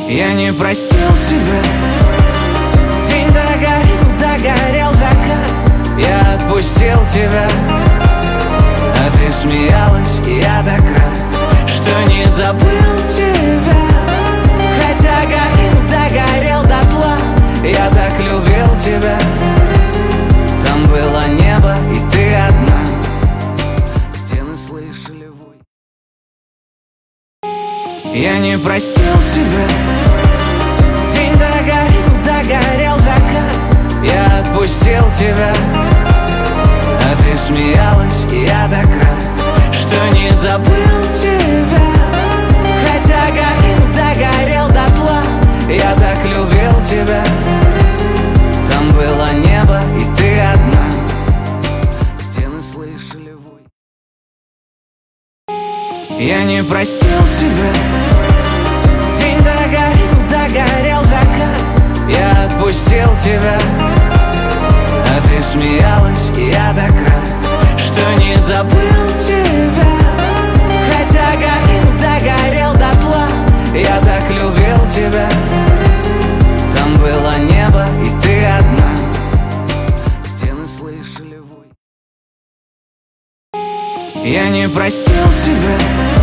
Я не простил себя. День догорел закат. Я отпустил тебя, а ты смеялась, и я так рад, что не забыл тебя. Хотя догорел дотла, я так любил тебя. Там было небо, и ты одна. Стены слышали вой. Я не простил себя. День догорел закат. Я отпустил тебя, а ты смеялась, и я так рад, что не забыл тебя. Хотя догорел дотла, я так любил тебя. Там было небо, и ты одна. Стены слышали вой. Я не простил себя. День догорел закат. Я отпустил тебя, а ты смеялась, и я так рад, что не забыл тебя. Хотя догорел дотла, я так любил тебя. Там было небо, и ты одна. Стены слышали вой. Я не простил себя.